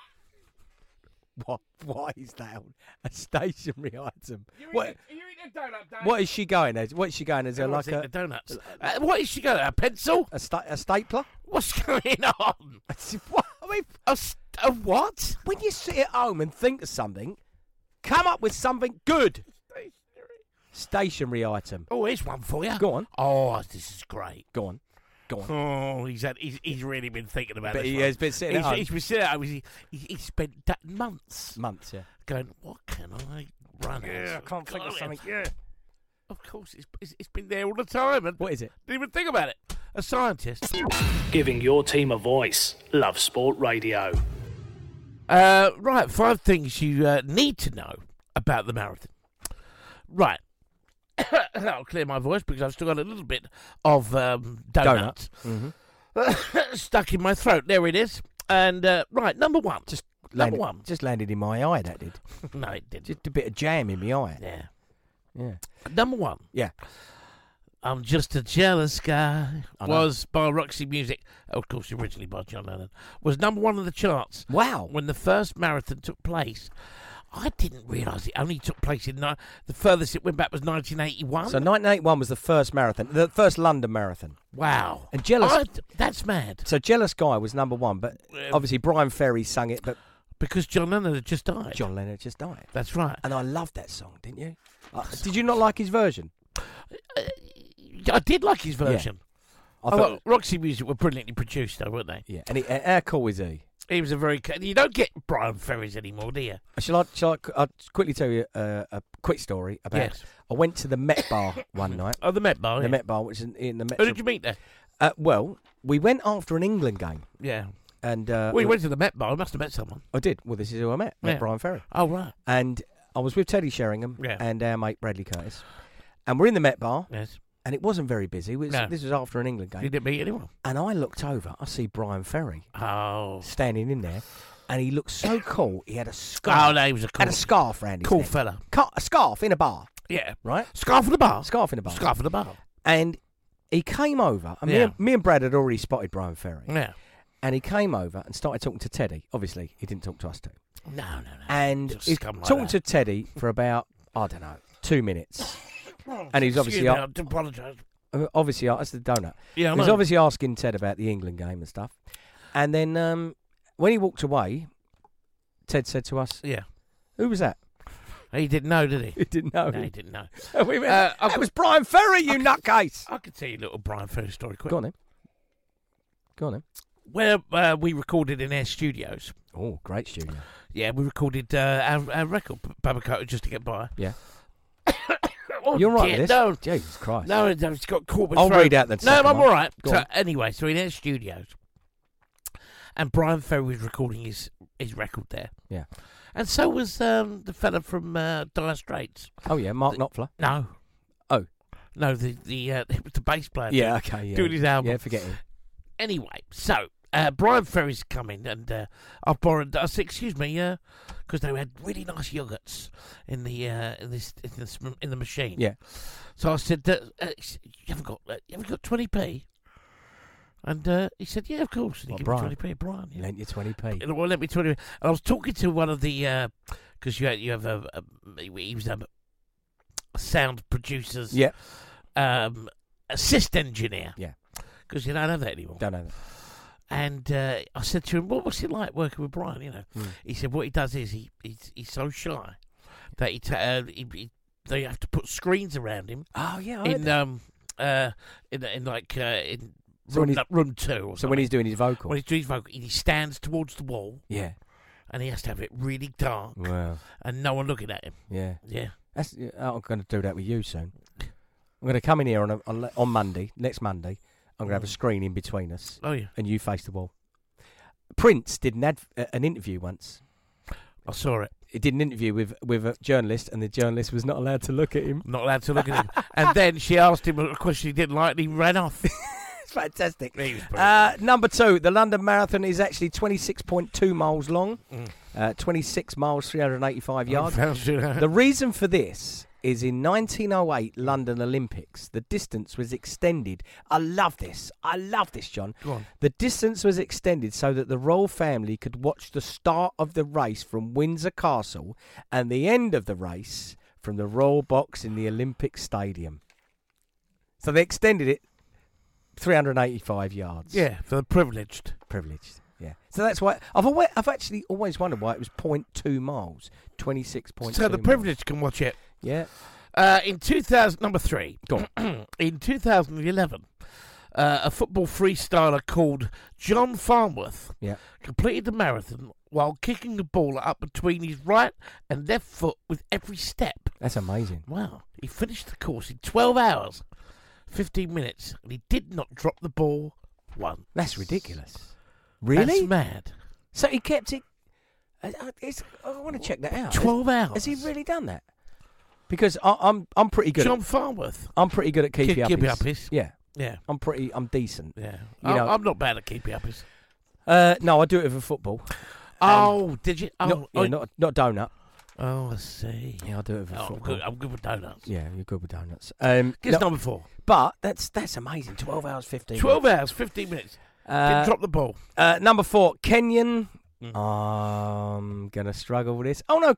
What is that? A stationary item?
Are you eating a donut, Dave?
What is she going as? What is she going as?
Like a donuts. What is she going? A pencil?
A stapler?
What's going on?
What? I mean,
a what?
When you sit at home and think of something, come up with something good. Stationary item.
Oh, here's one for you.
Go on.
Oh, this is great.
Go on.
Oh, he's really been thinking about it.
But he has been sitting at home.
He's been sitting at home. He spent months.
Yeah.
Going, what can I run as?
I can't think of something.
Yeah. Of course, it's been there all the time. And
what is it?
Didn't even think about it. A scientist.
Giving your team a voice. Love Sport Radio.
Right, 5 things you need to know about the marathon. Right. I'll clear my voice because I've still got a little bit of donut. Stuck in my throat. There it is. And right, number 1. Just
landed in my eye. That did.
No, it didn't.
Just a bit of jam in my eye.
Yeah. Number 1.
Yeah.
I'm Just a Jealous Guy was by Roxy Music, of course originally by John Lennon, was number 1 on the charts.
Wow.
When the first marathon took place. I didn't realise it only took place in the furthest it went back was 1981.
So 1981 was the first marathon, the first London marathon.
Wow.
And Jealous...
that's mad.
So Jealous Guy was number 1, but obviously Brian Ferry sung it, but...
Because John Lennon had just died.
John Lennon had just died.
That's right.
And I loved that song, didn't you? Did you not like his version?
I did like his version.
Yeah. I thought
Roxy Music were brilliantly produced, though, weren't they?
Yeah. And how cool is he?
He was a very. You don't get Brian Ferries anymore, do you?
I'll quickly tell you a quick story about.
Yes.
I went to the Met Bar one night.
Oh, the Met Bar.
The
yeah.
Met Bar, which is in the Met.
Who did you meet there?
Well, we went after an England game,
Yeah.
and
Well, you went to the Met Bar. You must have met someone.
I did. Well, this is who I met. Met
Yeah.
Brian Ferry,
Oh, right.
and I was with Teddy Sheringham
Yeah.
and our mate Bradley Curtis, and we're in the Met Bar,
Yes.
and it wasn't very busy.
No.
This was after an England
You
game,
didn't meet anyone.
and I looked over. I see Brian Ferry
Oh.
standing in there, and he looked so cool. He had a
Oh,
scarf.
no, he was a
Had a scarf round his
cool
neck.
fella.
A scarf in a bar,
Yeah.
right?
Scarf at the bar.
Scarf in a bar.
Scarf at the bar.
And he came over, and
Yeah.
me and Brad had already spotted Brian Ferry,
Yeah.
and he came over and started talking to Teddy. Obviously, he didn't talk to us two.
No.
And
Just
he's
scum like
talking
that.
to Teddy for about, I don't know, 2 minutes. And he's obviously,
Excuse me, I do apologise.
that's the donut.
Yeah, I
He was
know.
obviously asking Ted about the England game and stuff. And then when he walked away, Ted said to us,
Yeah.
"Who was that?"
He didn't know, did he?
He didn't know.
No, he didn't know.
And we went,
I've
that
got-
was Brian Ferry, you nutcase.
I could tell you a little Brian Ferry story quick.
Go on then. Go on then.
Where we recorded in our studios.
Oh, great studio.
Yeah, we recorded our record, Babacota, just to get by.
Yeah.
Oh,
You're right
dear,
with this?
No,
Jesus Christ.
no, it's got caught with
I'll
throat.
read out the
No,
second
I'm
one.
all right.
Go
So
on.
anyway, so in our studios, and Brian Ferry was recording his record there.
Yeah.
And so was the fella from Dire Straits.
Oh, yeah, Mark Knopfler.
No.
Oh.
No, it was the bass player.
Yeah, okay, yeah.
Doing his album.
Yeah, forget him.
Anyway, so Brian Ferry's coming, and I said, "Excuse me," because they had really nice yogurts in the machine.
Yeah.
So I said, "You haven't got 20p?" And he said, "Yeah, of course." And he
What,
gave
Brian?
me 20p, Brian.
He
Yeah.
lent you 20p.
And, well, let me 20p. And I was talking to one of the because you have he was a sound producer's
Yeah.
assist engineer.
Yeah.
Because you don't have that anymore.
Don't know that.
And I said to him, "What's it like working with Brian?" You know, he said, "What he does is he's so shy that they have to put screens around him
Oh, yeah. I heard that.
in
So when
room 2 or
So when he's doing his vocal.
when he's doing his vocal, he stands towards the wall
Yeah.
and he has to have it really dark
Wow.
and no one looking at him.
Yeah.
Yeah,
I'm going to do that with you soon. I'm going to come in here on Monday, next Monday. I'm going to have a screen in between us,
oh yeah,
and you face the wall. Prince did an interview once.
I saw it.
He did an interview with a journalist, and the journalist was not allowed to look at him.
Not allowed to look at him. And then she asked him a question he didn't like, and he ran off.
It's fantastic.
He was brilliant.
Number 2, the London Marathon is actually 26.2 miles long, 26 miles, 385 yards. The reason for this is in 1908 London Olympics, the distance was extended. I love this, John.
Go on.
The distance was extended so that the royal family could watch the start of the race from Windsor Castle and the end of the race from the royal box in the Olympic Stadium. So they extended it 385 yards.
Yeah, for the privileged.
Privileged. Yeah. So that's why I've actually always wondered why it was 0.2 miles, 26.2.
So the
miles.
privileged can watch it.
Yeah.
In 2000, number 3,
Go on.
in 2011, a football freestyler called John Farnworth
Yeah.
completed the marathon while kicking the ball up between his right and left foot with every step.
That's amazing.
Wow. He finished the course in 12 hours, 15 minutes, and he did not drop the ball once.
That's ridiculous. Really?
That's mad.
So he kept it. I want to check that out.
12 hours.
Has he really done that? Because I'm pretty good.
John Farnworth.
I'm pretty good at keeping up.
Keeping uppies.
Yeah.
Yeah.
I'm decent.
Yeah.
You know-
I'm not bad at keeping uppies.
No, I do it for football.
Oh, did you? Oh,
Not donut.
oh, I see.
Yeah, I do it for
Oh,
football.
I'm good with donuts.
Yeah, you're good with donuts.
Guess
no,
number 4.
but that's amazing. 12 hours 15.
12 hours, 15 minutes. Didn't drop the ball.
Number 4, Kenyan.
Mm.
I'm gonna struggle with this. Oh no,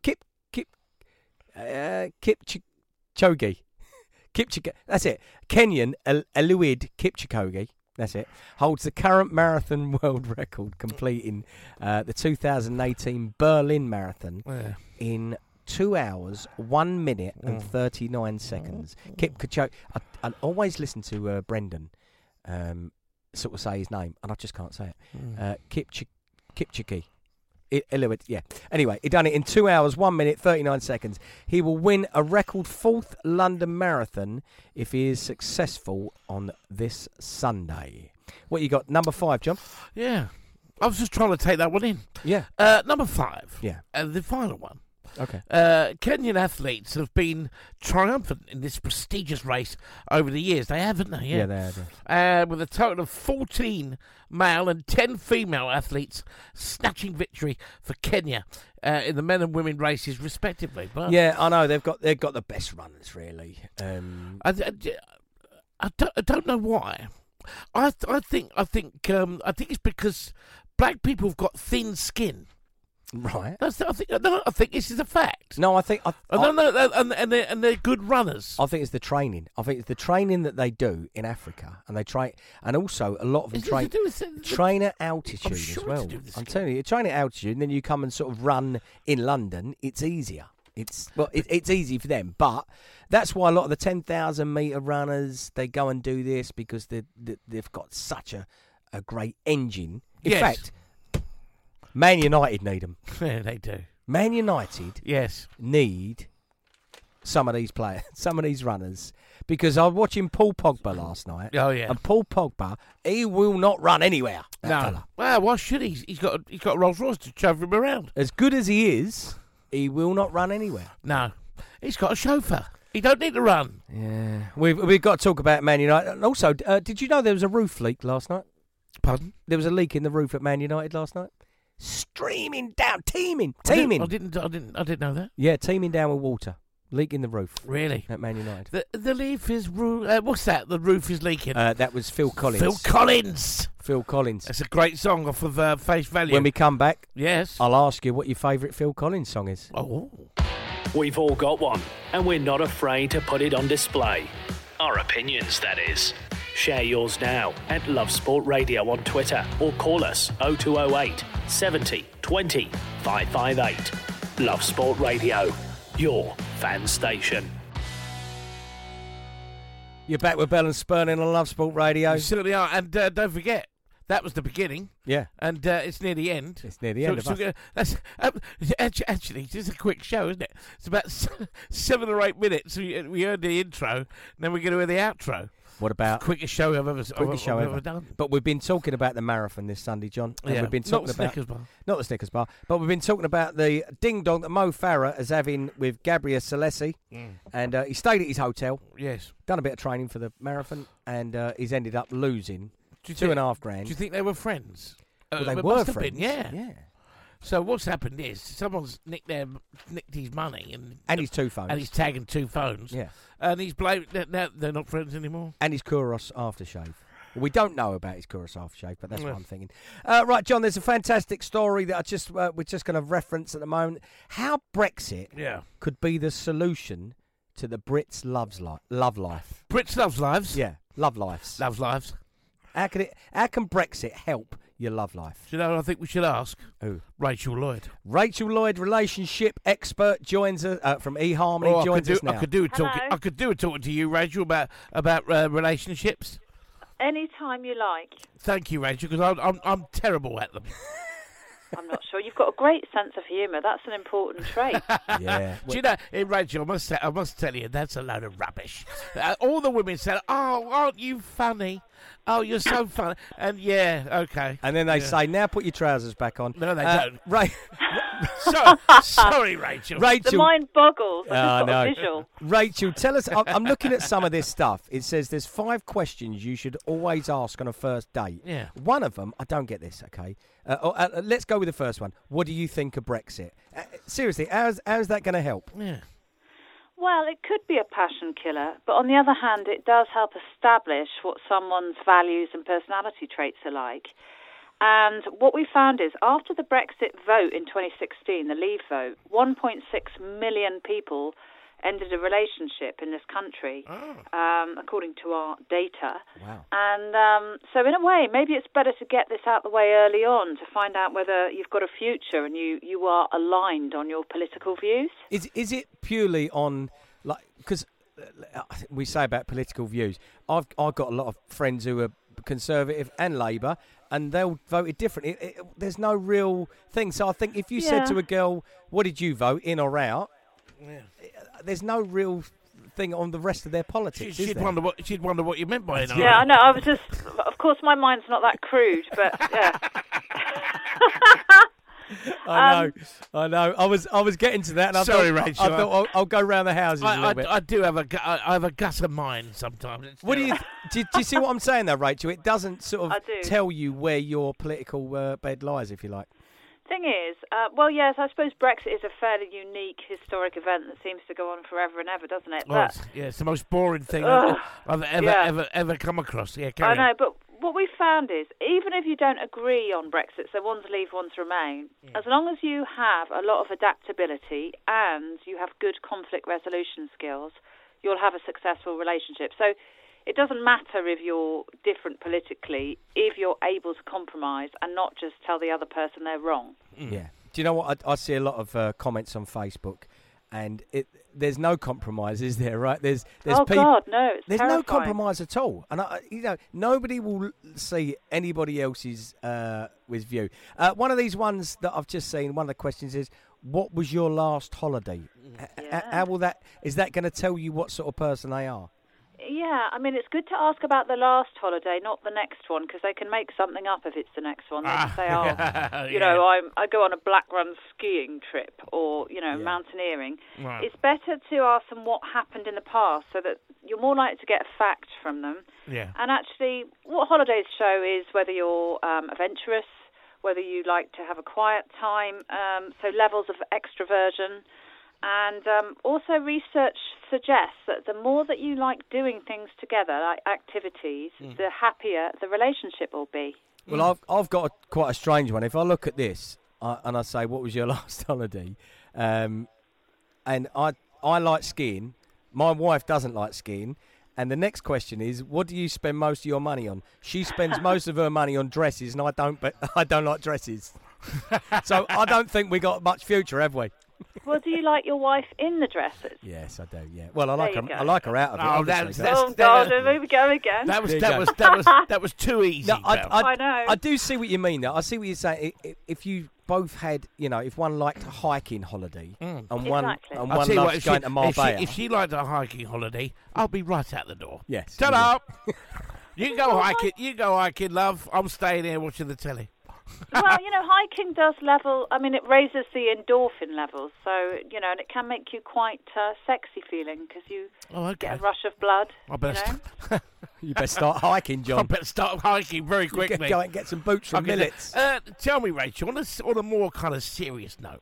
Kipchoge. That's it. Kenyan Eliud Kipchoge. That's it. Holds the current marathon world record, completing the 2018 Berlin Marathon
Yeah.
in 2 hours, 1 minute and 39 seconds. Kipchoge. I always listen to Brendan sort of say his name, and I just can't say it. Kipchoge. Yeah. Anyway, he done it in 2 hours, 1 minute, 39 seconds. He will win a record 4th London Marathon if he is successful on this Sunday. What you got? Number 5, John?
Yeah. I was just trying to take that one in.
Yeah.
Number 5.
Yeah.
The final one.
Okay.
Kenyan athletes have been triumphant in this prestigious race over the years. They haven't they?
Yeah, they have.
With a total of 14 male and 10 female athletes snatching victory for Kenya in the men and women races, respectively. But
Yeah, I know they've got the best runners, really.
I don't know why. I think it's because black people have got thin skin.
Right.
I think this is a fact.
No, I think
And they're good runners.
I think it's the training. I think it's the training that they do in Africa, and they train, and also a lot of them train at altitude
sure
as well.
it's to do with the
I'm telling you train at altitude, and then you come and sort of run in London. It's easier. It's easy for them, but that's why a lot of the 10,000 metre runners, they go and do this because they've got such a great engine. In fact, Man United need them.
Yeah, they do.
Man United need some of these players, some of these runners, because I was watching Paul Pogba last night.
Oh yeah,
and Paul Pogba, he will not run anywhere. That fella.
Well, why should he? He's got a Rolls Royce to chauffeur him around.
As good as he is, he will not run anywhere.
No, he's got a chauffeur. He don't need to run.
Yeah, we've got to talk about Man United. And also, did you know there was a roof leak last night?
Pardon?
There was a leak in the roof at Man United last night. Streaming down, teeming.
I didn't know that.
Yeah, teeming down with water, leak in the roof.
Really?
At Man United.
The leaf is what's that? The roof is leaking.
That was Phil Collins.
Phil Collins. That's a great song off of Face Value.
When we come back,
yes,
I'll ask you what your favourite Phil Collins song is.
Oh.
We've all got one, and we're not afraid to put it on display. Our opinions, that is. Share yours now at Love Sport Radio on Twitter or call us 0208 70 20 558. Love Sport Radio, your fan station.
You're back with Bell and Spurling on Love Sport Radio.
You certainly are. And don't forget, that was the beginning.
Yeah.
And it's near the end.
It's near the end of us.
That's, actually, it's just a quick show, isn't it? It's about 7 or 8 minutes. We heard the intro, and then we're going to hear the outro.
What about
quickest show I've ever done?
But we've been talking about the marathon this Sunday, John. And
yeah,
we've been talking not the Snickers bar, but we've been talking about the ding dong that Mo Farah is having with Gabriel Salesi, and he stayed at his hotel.
Yes,
done a bit of training for the marathon, and he's ended up losing $2.5 grand.
Do you think they were friends?
Well, they were friends.
Yeah. So what's happened is someone's nicked his money
and his 2 phones,
and he's tagging 2 phones.
Yeah,
and he's blamed. Now they're not friends anymore.
And his Kouros aftershave. Well, we don't know about his Kouros aftershave, but that's what I'm thinking. Right, John. There's a fantastic story that we're just going to reference at the moment. How Brexit could be the solution to the Brits' love life.
Brits' love lives.
Yeah, love lives.
Love lives.
How can Brexit help your love life?
Do you know what I think we should ask?
Who?
Rachel Lloyd.
Rachel Lloyd, relationship expert, joins us from eHarmony. Joins us now.
I could do a talking to you, Rachel, about relationships.
Anytime you like.
Thank you, Rachel, because I'm terrible at them.
I'm not sure. You've got a great sense of humour. That's an important trait.
Yeah.
Do you know, Rachel, I must tell you, that's a load of rubbish. All the women said, "Oh, aren't you funny? Oh, you're so funny." And yeah, okay.
And then they say, "Now put your trousers back on."
No, they don't.
Right.
Sorry, Rachel.
The mind boggles. I've just got a visual.
Rachel, tell us. I'm looking at some of this stuff. It says there's 5 questions you should always ask on a first date.
Yeah.
One of them, I don't get this. Okay. Let's go with the first one. What do you think of Brexit? Seriously, how's that going to help?
Yeah.
Well, it could be a passion killer, but on the other hand, it does help establish what someone's values and personality traits are like. And what we found is, after the Brexit vote in 2016, the Leave vote, 1.6 million people ended a relationship in this country, according to our data.
Wow.
And so in a way, maybe it's better to get this out the way early on to find out whether you've got a future and you are aligned on your political views.
Is it purely on, like, because we say about political views, I've got a lot of friends who are Conservative and Labour, and they'll vote it different. There's no real thing. So I think if you said to a girl, "What did you vote, in or out?" There's no real thing on the rest of their politics.
She'd wonder what you meant by it.
Yeah, I know. I was just, of course, my mind's not that crude, but yeah.
I know. I was getting to that. And
Sorry,
I
Rachel.
thought I'll go round the houses a little bit.
I do have I have a gutter mind sometimes.
What do you see what I'm saying though, Rachel? It doesn't sort of
do.
tell you where your political bed lies, if you like.
Thing is, well, yes, I suppose Brexit is a fairly unique historic event that seems to go on forever and ever, doesn't it?
Well, it's the most boring thing I've ever come across. Yeah,
I know, but what we found is, even if you don't agree on Brexit, so one's leave, one's remain, as long as you have a lot of adaptability and you have good conflict resolution skills, you'll have a successful relationship. So it doesn't matter if you're different politically, if you're able to compromise and not just tell the other person they're wrong.
Yeah. Do you know what? I see a lot of comments on Facebook, and there's no compromise, is there? Right? There's
oh
people,
God, no! It's
there's
terrifying.
no compromise at all, and nobody will see anybody else's with view. One of these ones that I've just seen. One of the questions is, "What was your last holiday?" How will that? Is that going to tell you what sort of person they are?
Yeah, I mean, it's good to ask about the last holiday, not the next one, because they can make something up if it's the next one. They can say, I go on a black run skiing trip or, mountaineering. Right. It's better to ask them what happened in the past so that you're more likely to get a fact from them. Yeah. And actually, what holidays show is whether you're adventurous, whether you like to have a quiet time, so levels of extroversion. And also research suggests that the more that you like doing things together, like activities, the happier the relationship will be.
Well, I've got quite a strange one. If I look at this and I say, what was your last holiday? And I like skiing. My wife doesn't like skiing. And the next question is, what do you spend most of your money on? She spends most of her money on dresses, and I don't. But I don't like dresses. So I don't think we got much future, have we?
Well, do you like your wife in the dresses?
Yes, I do. Yeah. Well, I like her out of it.
Oh God! Here we go again.
That was too easy.
No,
I know.
I do see what you mean, though. I see what you're saying. If you both had, if one liked a hiking holiday and one loves going to Marbella.
If she liked a hiking holiday, I'll be right out the door.
Yes.
Ta-da! You can go hiking. You go hiking, love. I'm staying here watching the telly.
Well, hiking does it raises the endorphin levels, so, and it can make you quite sexy feeling because you get a rush of blood.
You better start hiking, John.
I better start hiking very quickly.
Go and get some boots from Millets.
Tell me, Rachel, on a more kind of serious note,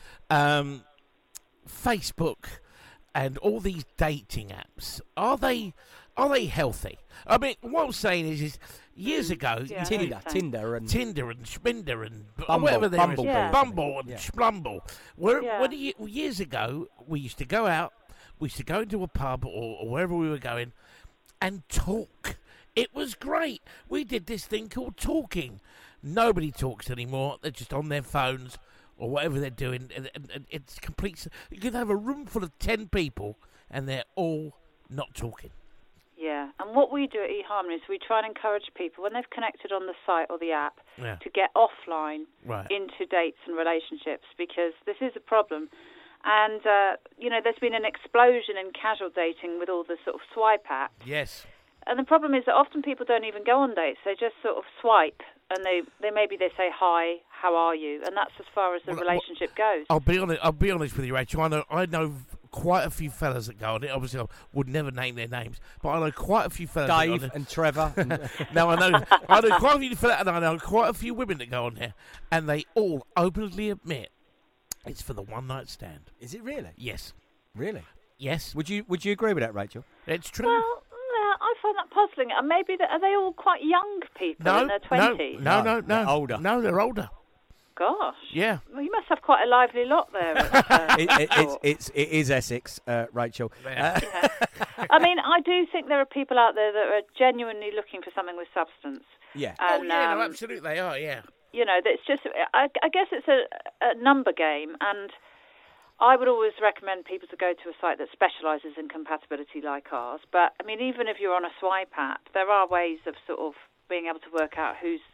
Facebook and all these dating apps, are they healthy? I mean, what I'm saying is years ago,
Tinder and
Schminder and
Bumble,
whatever there is,
Bumble
and Splumble. Years ago, we used to go out, we used to go into a pub or wherever we were going and talk. It was great. We did this thing called talking. Nobody talks anymore. They're just on their phones or whatever they're doing. And it's complete. You can have a room full of 10 people and they're all not talking.
Yeah, and what we do at eHarmony is we try and encourage people, when they've connected on the site or the app, to get offline into dates and relationships, because this is a problem. And, there's been an explosion in casual dating with all the sort of swipe apps.
Yes.
And the problem is that often people don't even go on dates. They just sort of swipe, and they say, hi, how are you? And that's as far as the relationship goes.
I'll be honest with you, Rachel. I know quite a few fellas that go on it. Obviously, I would never name their names, but I know quite a few fellas.
Dave and Trevor.
No, I know quite a few fellas, and I know quite a few women that go on there, and they all openly admit it's for the one night stand.
Is it really?
Yes.
Really?
Yes.
Would you agree with that, Rachel?
It's true.
Well, I find that puzzling. And maybe are they all quite young people in their 20s?
No.
They're older.
No, they're older.
Gosh.
Yeah.
Well, you must have quite a lively lot there.
It is Essex, Rachel.
Yeah. I mean, I do think there are people out there that are genuinely looking for something with substance.
Yeah.
And,
no, absolutely they are, yeah.
That's just, I guess it's a number game, and I would always recommend people to go to a site that specialises in compatibility like ours. But, I mean, even if you're on a swipe app, there are ways of sort of being able to work out who's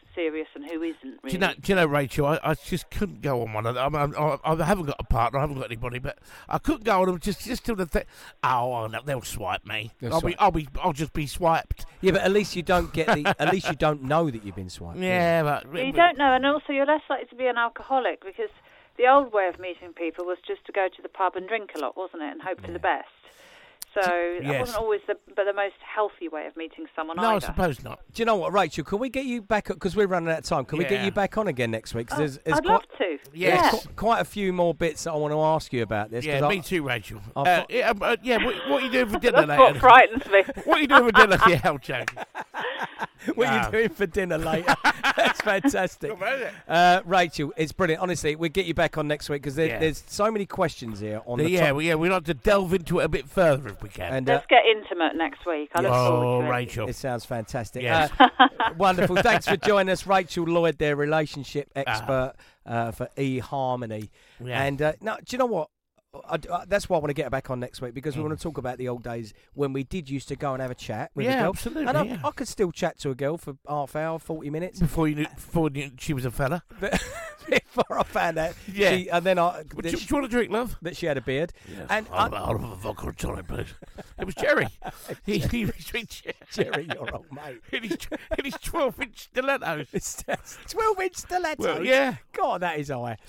serious and who isn't, really.
Do you know, Rachel, I just couldn't go on one of them. I haven't got a partner, I haven't got anybody, but I couldn't go on them just till the thing. Oh, no, they'll swipe me. I'll just be swiped.
Yeah, but at least you don't get at least you don't know that you've been swiped.
Yeah, but
you don't know, and also you're less likely to be an alcoholic, because the old way of meeting people was just to go to the pub and drink a lot, wasn't it, and hope for the best. So that wasn't always the most healthy way of meeting someone either.
No, I suppose not.
Do you know what, Rachel? Can we get you back? Because we're running out of time. Can we get you back on again next week? Cause there's
I'd love to.
Yeah.
There's quite a few more bits that I want to ask you about this.
Yeah, me too, Rachel.
I'll
what are you doing for dinner
That's
later?
what frightens me.
What are you doing for dinner? Yeah, I'm joking.
What are you doing for dinner later? That's fantastic. Rachel, it's brilliant. Honestly, we'll get you back on next week because there's so many questions here on the topic.
We'd like to delve into it a bit further if we can.
And,
let's get intimate next week. I look forward to it.
Rachel.
It sounds fantastic.
Yes.
Wonderful. Thanks for joining us, Rachel Lloyd, their relationship expert for eHarmony.
Yeah.
And do you know what? That's why I want to get her back on next week, because we want to talk about the old days when we did used to go and have a chat with a girl.
Absolutely.
And I could still chat to a girl for half hour, 40 minutes.
Before you knew she was a fella.
Before I found out.
Yeah.
And then
Do you want a drink, love?
that she had a beard.
Yes.
And
I'll have a vodka and tonic, please. It was Jerry. he was
Jerry, your old mate.
in his 12-inch stilettos.
It's 12-inch stilettos.
Well, yeah.
God, that is high.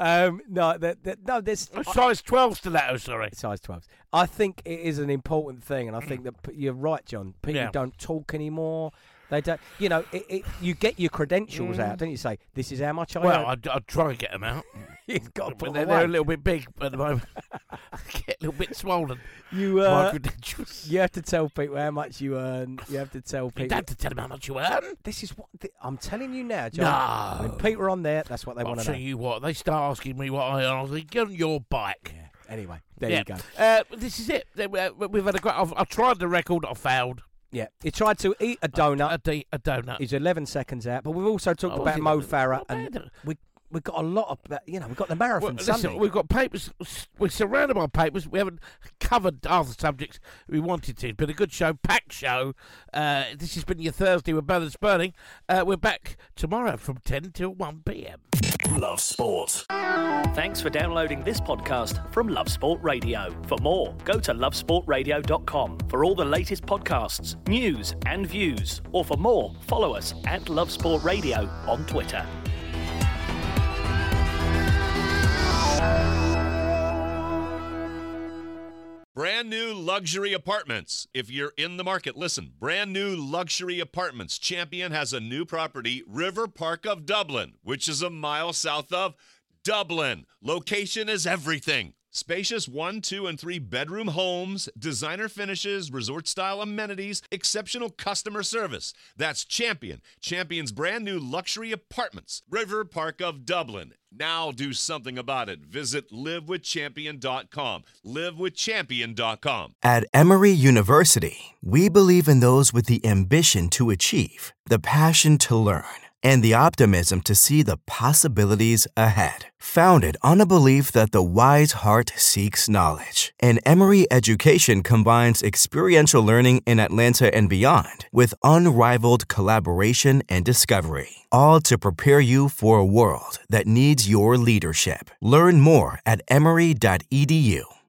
No, there's
Size 12 stilettos, sorry.
size 12s. I think it is an important thing, and I think that you're right, John. People
Yeah.
don't talk anymore. They don't. You know, you get your credentials out, don't you? Say, this is how much I
Well,
earn.
I'd try and get them out.
You've got to
But
put
they're
them away.
a little bit big at the moment. Get a little bit swollen.
You
My credentials.
you have to tell people how much you earn. You have to tell
You
people.
don't have to tell them how much you earn.
This is what I'm telling you now, John.
No.
When people are on there, that's what they
I'll
want to
tell
know.
you what, they start asking me what I earn. I was like, get on your bike.
Yeah. Anyway, there you go.
This is it. We've had a great. I've tried the record. I failed.
Yeah, he tried to eat a donut.
A donut.
He's 11 seconds out, but we've also talked about Mo Farah, and we've got a lot of that. You know, we've got the marathon Sunday.
Listen, we've got papers. We're surrounded by papers. We haven't covered half the subjects we wanted to. It's been a good show, packed show. This has been your Thursday with Brothers Burning. We're back tomorrow from 10 till 1 p.m.
Love Sport. Thanks for downloading this podcast from Love Sport Radio. For more, go to lovesportradio.com for all the latest podcasts, news and views. Or for more, follow us at Love Sport Radio on Twitter.
Brand new luxury apartments. If you're in the market, listen. Brand new luxury apartments. Champion has a new property, River Park of Dublin, which is a mile south of Dublin. Location is everything. Spacious 1, 2, and 3 bedroom homes, designer finishes, resort-style amenities, exceptional customer service. That's Champion. Champion's brand new luxury apartments, River Park of Dublin. Now do something about it. Visit livewithchampion.com. Livewithchampion.com.
At Emory University, we believe in those with the ambition to achieve, the passion to learn, and the optimism to see the possibilities ahead. Founded on a belief that the wise heart seeks knowledge, and Emory education combines experiential learning in Atlanta and beyond with unrivaled collaboration and discovery, all to prepare you for a world that needs your leadership. Learn more at emory.edu.